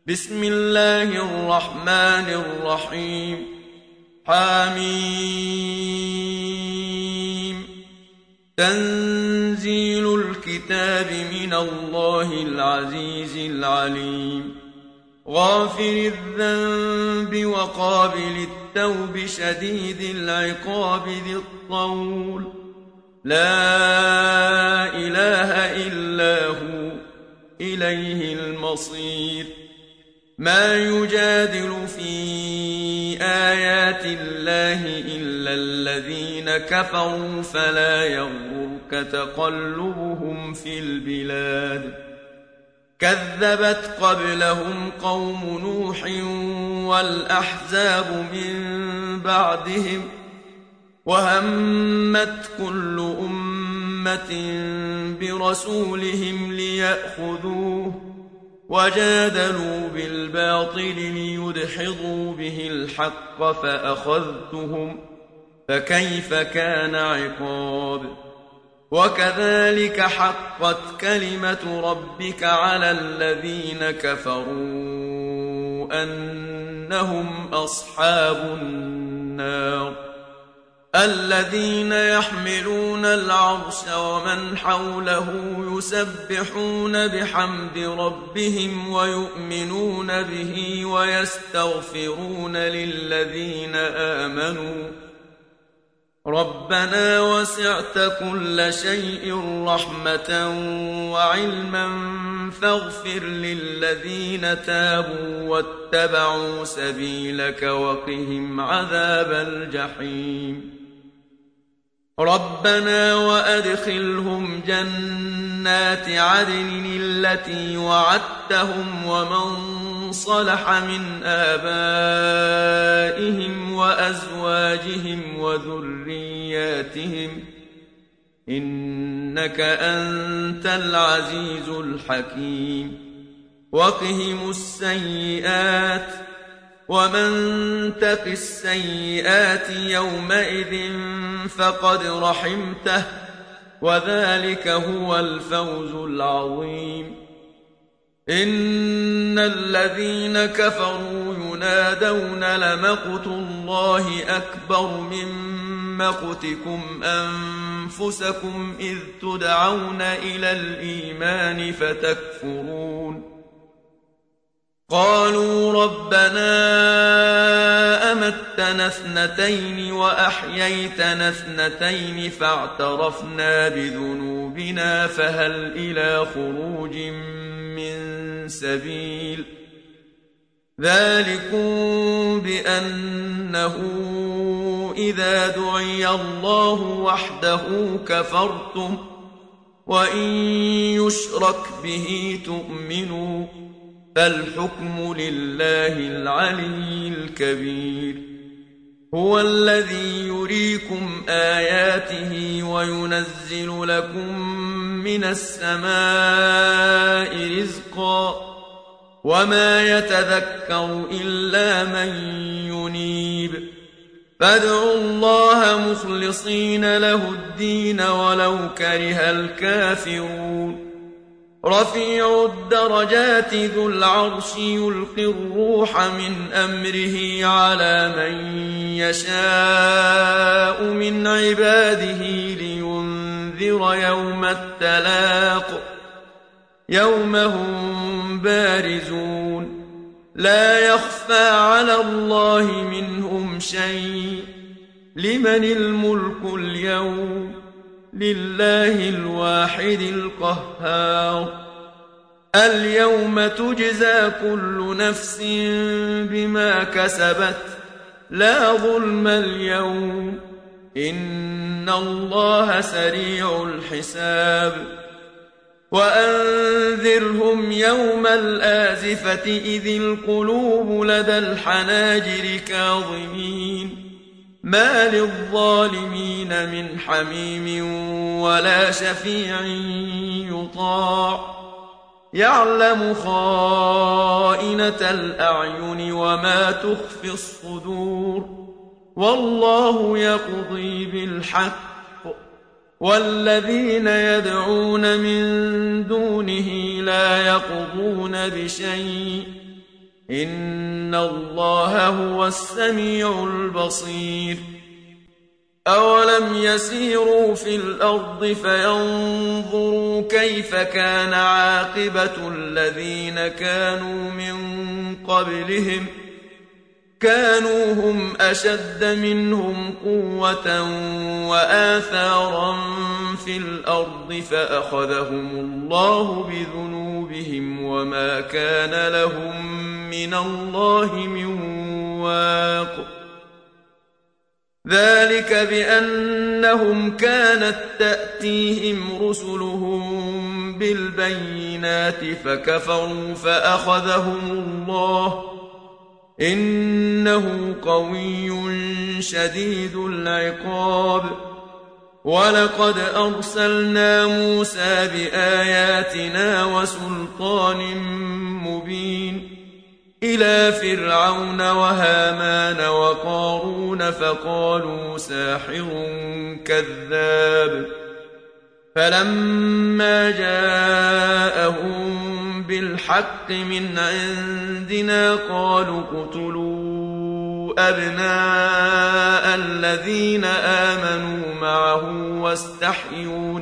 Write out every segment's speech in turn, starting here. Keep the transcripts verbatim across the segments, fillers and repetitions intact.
بسم الله الرحمن الرحيم. حميم. تنزيل الكتاب من الله العزيز العليم. غافر الذنب وقابل التوب شديد العقاب ذي الطول. لا إله إلا هو إليه المصير. ما يجادل في آيات الله إلا الذين كفروا فلا يغرك تقلبهم في البلاد. كذبت قبلهم قوم نوح والأحزاب من بعدهم وهمت كل أمة برسولهم ليأخذوه وجادلوا بالباطل ليدحضوا به الحق فأخذتهم فكيف كان عقاب. وكذلك حقت كلمة ربك على الذين كفروا أنهم أصحاب النار. الذين يحملون العرش ومن حوله يسبحون بحمد ربهم ويؤمنون به ويستغفرون للذين آمنوا ربنا وسعت كل شيء رحمة وعلما فاغفر للذين تابوا واتبعوا سبيلك وقهم عذاب الجحيم. ربنا وأدخلهم جنات عدن التي وعدتهم ومن صلح من آبائهم وأزواجهم وذرياتهم إنك أنت العزيز الحكيم. وقهم السيئات ومن تق السيئات يومئذ فقد رحمته وذلك هو الفوز العظيم. إن الذين كفروا ينادون لمقت الله أكبر من مقتكم أنفسكم إذ تدعون إلى الإيمان فتكفرون. قالوا ربنا أمتنا اثنتين وأحييتنا اثنتين فاعترفنا بذنوبنا فهل إلى خروج من سبيل. ذلكم بأنه إذا دعي الله وحده كفرتم وإن يشرك به تؤمنوا فالحكم لله العلي الكبير. هو الذي يريكم آياته وينزل لكم من السماء رزقا وما يتذكر إلا من ينيب. فادعوا الله مخلصين له الدين ولو كره الكافرون. رفيع الدرجات ذو العرش يلقي الروح من أمره على من يشاء من عباده لينذر يوم التلاق يوم هم بارزون لا يخفى على الله منهم شيء. لمن الملك اليوم لله الواحد القهار. اليوم تجزى كل نفس بما كسبت لا ظلم اليوم إن الله سريع الحساب. وأنذرهم يوم الآزفة إذ القلوب لدى الحناجر كاظمين ما للظالمين من حميم ولا شفيع يطاع. يعلم خائنة الأعين وما تخفي الصدور والله يقضي بالحق والذين يدعون من دونه لا يقضون بشيء إن الله هو السميع البصير أولم يسيروا في الأرض فينظروا كيف كان عاقبة الذين كانوا من قبلهم كانوا هم أشد منهم قوة وآثارا في الأرض فأخذهم الله بذنوبهم وما كان لهم من الله من واق ذلك بأنهم كانت تأتيهم رسلهم بالبينات فكفروا فأخذهم الله إنه قوي شديد العقاب ولقد أرسلنا موسى بآياتنا وسلطان مبين إلى فرعون وهامان وقارون فقالوا ساحر كذاب فلما جاءهم بالحق من عندنا قالوا اقتلوا أبناء الذين آمنوا معه واستحيوا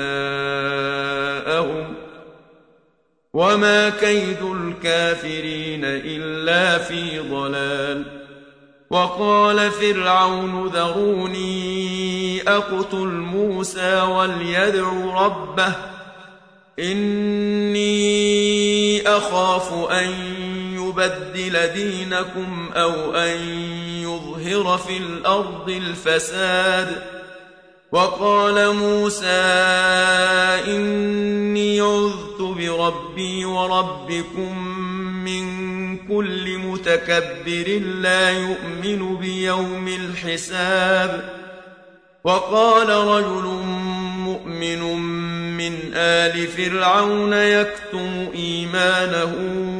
نساءهم وما كيد الكافرين إلا في ضلال وقال فرعون ذروني أقتل موسى وليدع ربه إني أخاف أن يبدل دينكم أو أن يظهر في الأرض الفساد وقال موسى إني عذت بربي وربكم من كل متكبر لا يؤمن بيوم الحساب وقال رجل مؤمن من آل فرعون يكتم إيمانه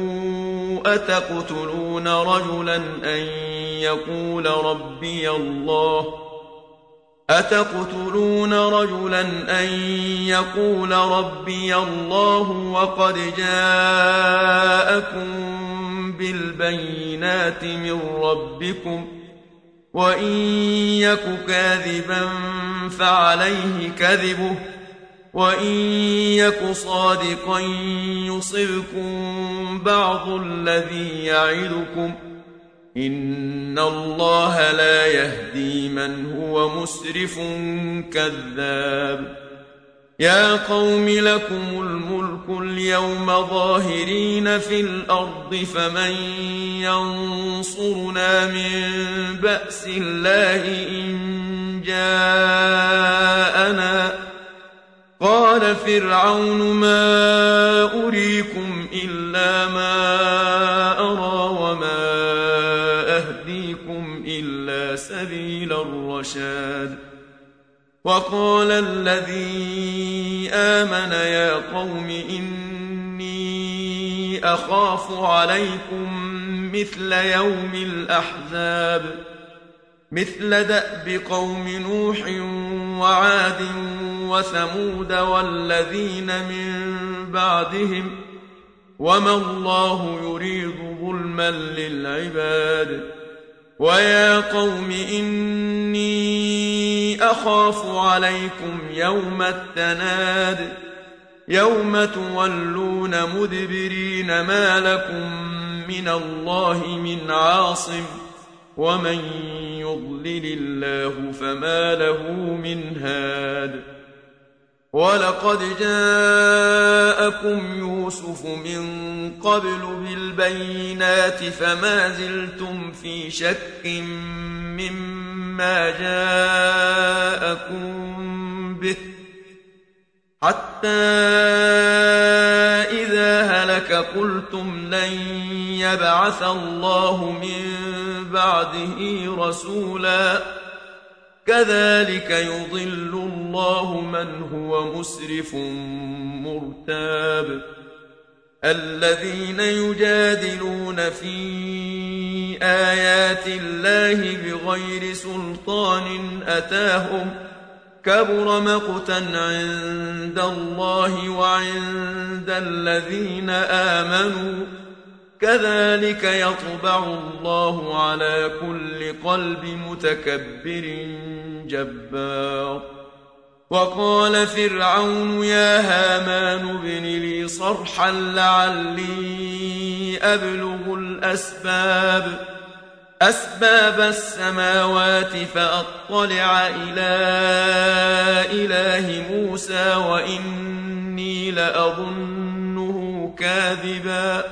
أتقتلون رجلا أن يقول ربي الله أتقتلون رجلا أن يقول ربي الله وقد جاءكم بالبينات من ربكم وإن يك كاذبا فعليه كذبه وإن يك صادقا يصبكم بعض الذي يعدكم إن الله لا يهدي من هو مسرف كذاب يا قوم لكم الملك اليوم ظاهرين في الأرض فمن ينصرنا من بأس الله إن جاءنا قال فرعون ما أريكم إلا ما أرى وما أهديكم إلا سبيل الرشاد وقال الذي آمن يا قوم إني أخاف عليكم مثل يوم الأحزاب مثل دأب قوم نوح وعاد وثمود والذين من بعدهم وما الله يريد ظلما للعباد ويا قوم إني أخاف عليكم يوم التناد يوم تولون مدبرين ما لكم من الله من عاصم ومن يضلل الله فما له من هاد ولقد جاءكم يوسف من قبل بالبينات فما زلتم في شك مما جاءكم به حتى إذا هلك قلتم لن يبعث الله من بعده رسولا كذلك يضل الله من هو مسرف مرتاب الذين يجادلون في آيات الله بغير سلطان أتاهم كبر مقتا عند الله وعند الذين آمنوا كذلك يطبع الله على كل قلب متكبر جبار. وقال فرعون يا هامان ابن لي صرحا لعلي أبلغ الأسباب أسباب السماوات فأطلع إلى إله موسى وإني لأظنه كاذبا.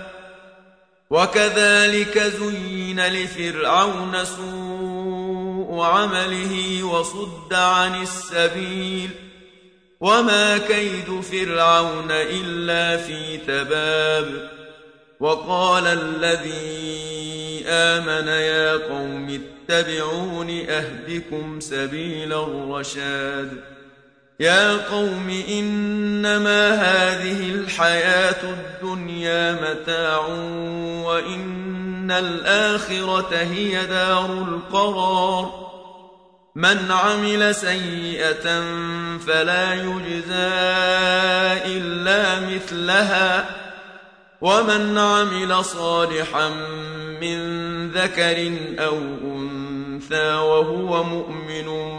وكذلك زين لفرعون سوء عمله وصد عن السبيل وما كيد فرعون إلا في تباب. وقال الذي آمن يا قوم اتبعون أهدكم سبيل الرشاد. يا قوم إنما هذه الحياة الدنيا متاع وإن الآخرة هي دار القرار. من عمل سيئة فلا يجزى إلا مثلها ومن عمل صالحا من ذكر أو أنثى وهو مؤمن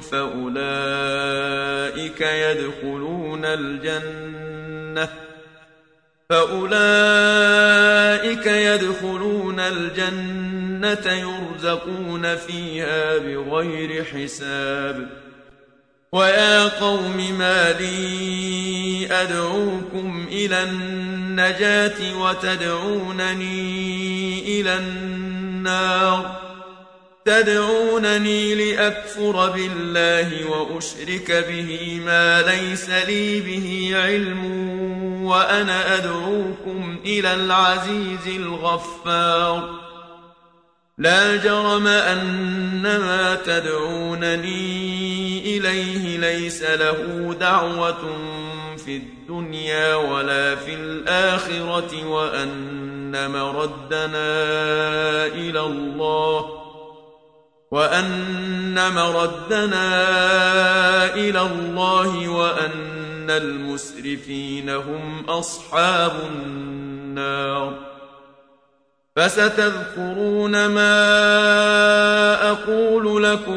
فأولئك يدخلون الجنة فأولئك يدخلون الجنة يرزقون فيها بغير حساب. ويا قوم ما لي أدعوكم إلى النجاة وتدعونني إلى النار تدعونني لأكفر بالله وأشرك به ما ليس لي به علم وأنا أدعوكم إلى العزيز الغفار. لا جرم أن ما تدعونني إليه ليس له دعوة في الدنيا ولا في الآخرة وأن مردنا إلى الله وأن مردنا إلى الله وأن المسرفين هم أصحاب النار. فستذكرون ما أقول لكم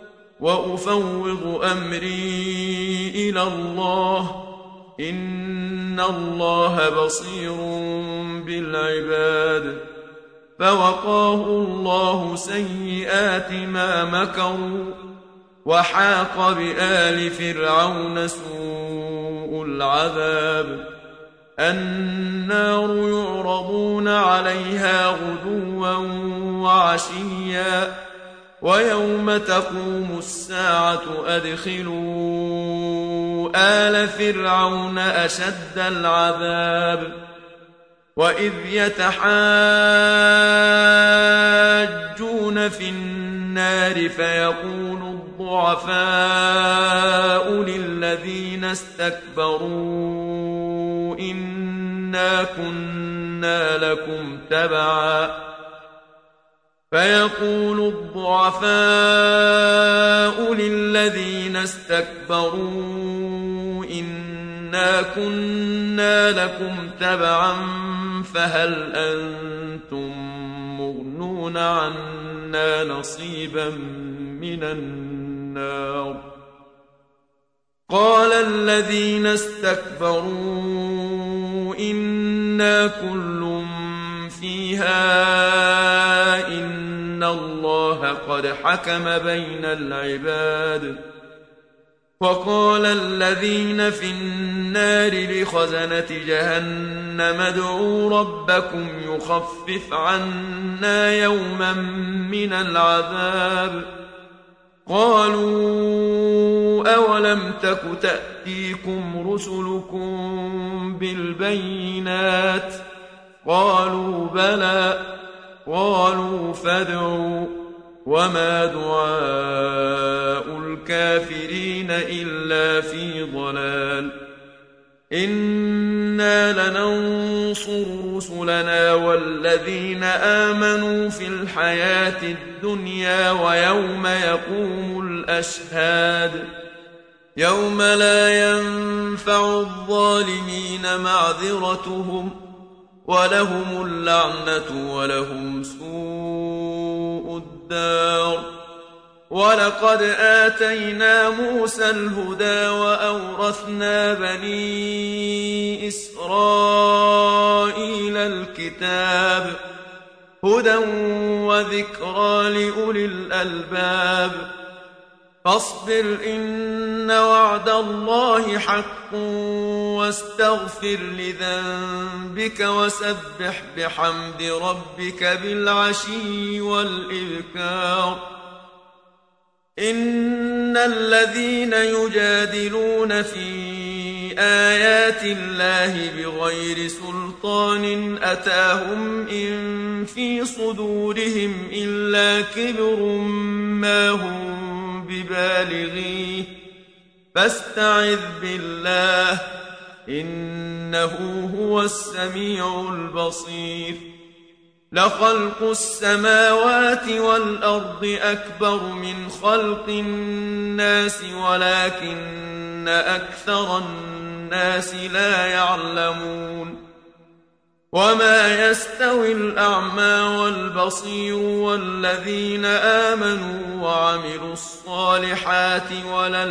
وأفوض أمري إلى الله إن الله بصير بالعباد. فوقاه الله سيئات ما مكروا وحاق بآل فرعون سوء العذاب. النار يعرضون عليها غدوا وعشيا ويوم تقوم الساعة أدخلوا آل فرعون أشد العذاب. وإذ يتحاجون في النار فيقول الضعفاء للذين استكبروا إنا كنا لكم تبعا فيقول الضعفاء للذين استكبروا إنا كنا لكم تبعا فهل أنتم مغنون عنا نصيبا من النار. قال الذين استكبروا إنا كل فيها إن الله قد حكم بين العباد. وقال الذين في النار لخزنة جهنم ادعوا ربكم يخفف عنا يوما من العذاب. قالوا أولم تك تأتيكم رسلكم بالبينات قالوا بلى قالوا فادعوا وما دعاء الكافرين إلا في ضلال. إنا لننصر رسلنا والذين آمنوا في الحياة الدنيا ويوم يقوم الأشهاد. يوم لا ينفع الظالمين معذرتهم ولهم اللعنة ولهم سوء الدار. ولقد آتينا موسى الهدى وأورثنا بني إسرائيل الكتاب هدى وذكرى لأولي الألباب. فاصبر إن وعد الله حق واستغفر لذنبك وسبح بحمد ربك بالعشي والإبكار. إن الذين يجادلون في آيات الله بغير سلطان أتاهم إن في صدورهم إلا كبر ما هم ببالغيه فاستعذ بالله إنه هو السميع البصير. لخلق السماوات والأرض أكبر من خلق الناس ولكن أكثر الناس لا يعلمون. وما يستوي الأعمى والبصير والذين آمنوا وعملوا الصالحات ولا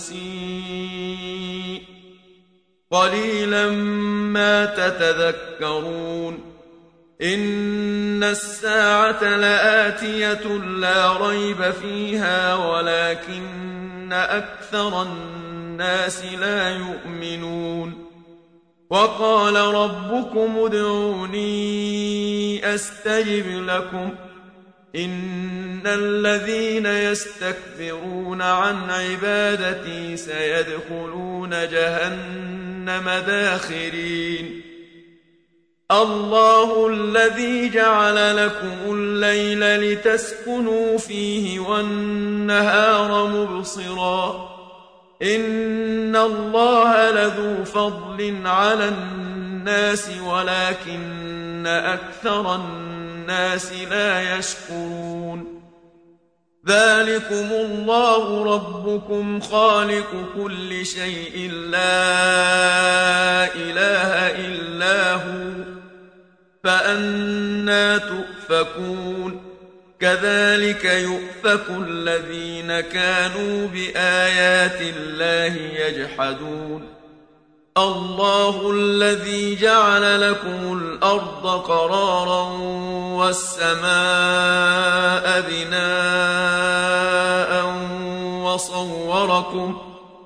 المسيء قليلا ما تتذكرون. إن الساعة لآتية لا ريب فيها ولكن أكثر الناس لا يؤمنون. وقال ربكم ادعوني أستجب لكم إن الذين يستكبرون عن عبادتي سيدخلون جهنم داخرين. الله الذي جعل لكم الليل لتسكنوا فيه والنهار مبصرا إن الله لذو فضل على الناس ولكن أكثر الناس لا يشكرون. ذلكم الله ربكم خالق كل شيء لا إله إلا هو فأنى تؤفكون. كذلك يؤفك الذين كانوا بآيات الله يجحدون. الله الذي جعل لكم الأرض قرارا والسماء بناء وصوركم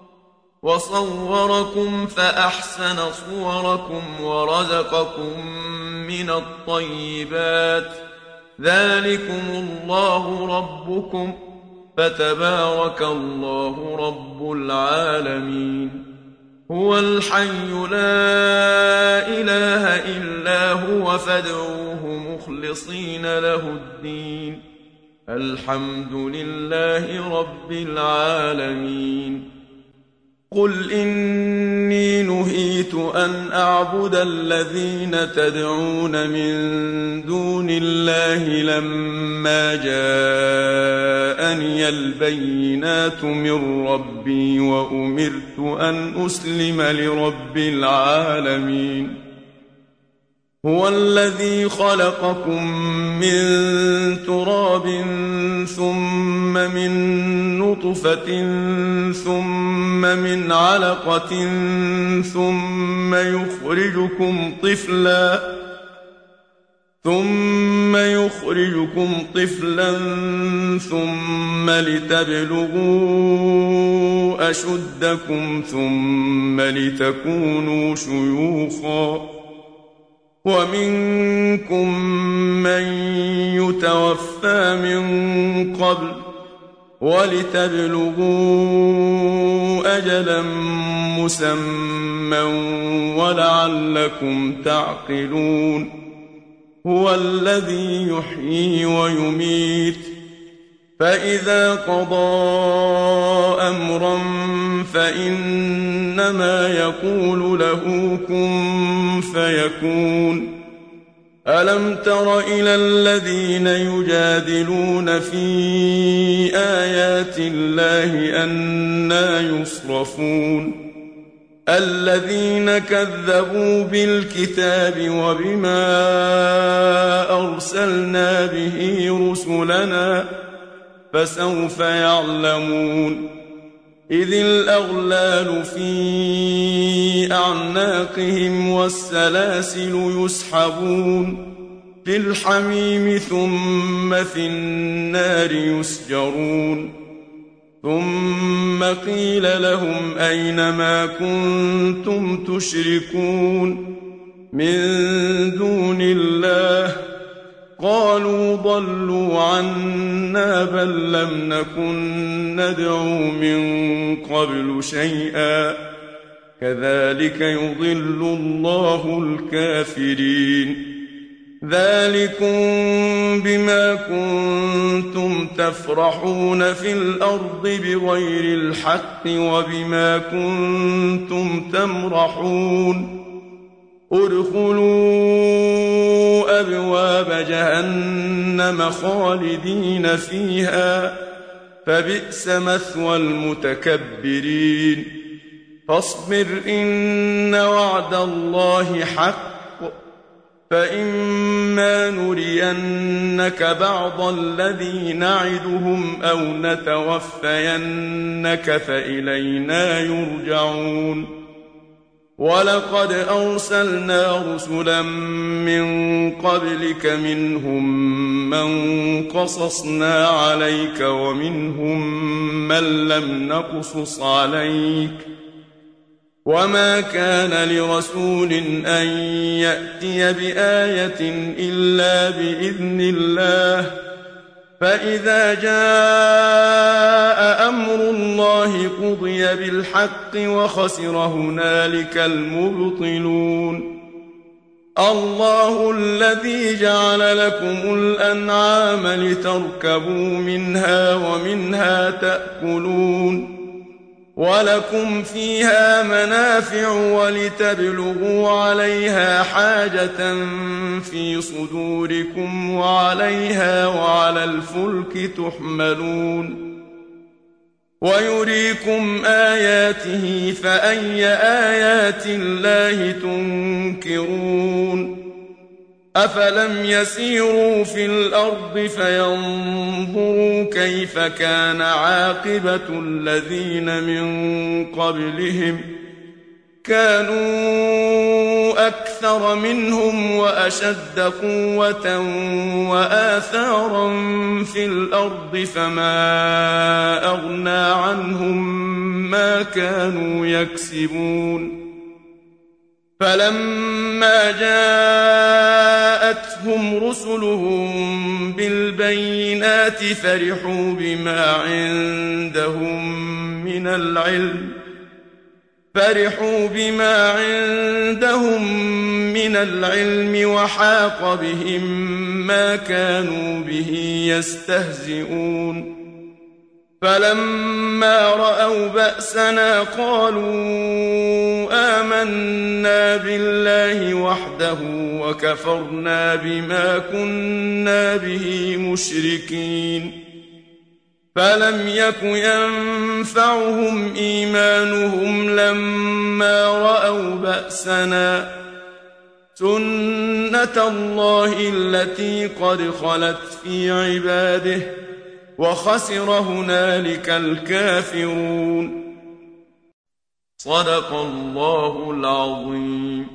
وصوركم فأحسن صوركم ورزقكم من الطيبات. ذلكم الله ربكم فتبارك الله رب العالمين. هو الحي لا إله إلا هو فادعوه مخلصين له الدين الحمد لله رب العالمين. قل إني نهيت أن أعبد الذين تدعون من دون الله لما جاءني البينات من ربي وأمرت أن أسلم لرب العالمين. هو الذي خلقكم من تراب ثم من نطفة ثم من علقة ثم يخرجكم طفلا ثم يخرجكم طفلا ثم لتبلغوا أشدكم ثم لتكونوا شيوخا ومنكم من يتوفى من قبل ولتبلغوا أجلا مسمى ولعلكم تعقلون. هو الذي يحيي ويميت فإذا قضى أمرا فإنما يقول له كن فيكون. ألم تر إلى الذين يجادلون في آيات الله أنى يصرفون الذين كذبوا بالكتاب وبما أرسلنا به رسلنا فسوف يعلمون إذ الأغلال في أعناقهم والسلاسل يسحبون في الحميم ثم في النار يسجرون ثم قيل لهم أين ما كنتم تشركون من دون الله قالوا ضلوا عنا بل لم نكن ندعو من قبل شيئا كذلك يضل الله الكافرين ذلكم بما كنتم تفرحون في الأرض بغير الحق وبما كنتم تمرحون ادخلوا أبواب جهنم خالدين فيها فبئس مثوى المتكبرين فاصبر إن وعد الله حق فإما نرينك بعض الذي نعدهم أو نتوفينك فإلينا يرجعون ولقد أرسلنا رسلا من قبلك منهم من قصصنا عليك ومنهم من لم نقصص عليك وما كان لرسول أن يأتي بآية إلا بإذن الله فإذا جاء أمر الله قضي بالحق وخسر هنالك المبطلون الله الذي جعل لكم الأنعام لتركبوا منها ومنها تأكلون ولكم فيها منافع ولتبلغوا عليها حاجة في صدوركم وعليها وعلى الفلك تحملون ويريكم آياته فأي آيات الله تنكرون أفلم يسيروا في الأرض فينظروا كيف كان عاقبة الذين من قبلهم كانوا أكثر منهم وأشد قوة وآثارا في الأرض فما أغنى عنهم ما كانوا يكسبون فلما جاءتهم رسلهم بالبينات فرحوا بما عندهم من العلم فرحوا بما عندهم من العلم وحاق بهم ما كانوا به يستهزئون فلما رأوا بأسنا قالوا آمنا بالله وحده وكفرنا بما كنا به مشركين فلم يك ينفعهم إيمانهم لما رأوا بأسنا سنة الله التي قد خلت في عباده وخسر هنالك الكافرون صدق الله العظيم.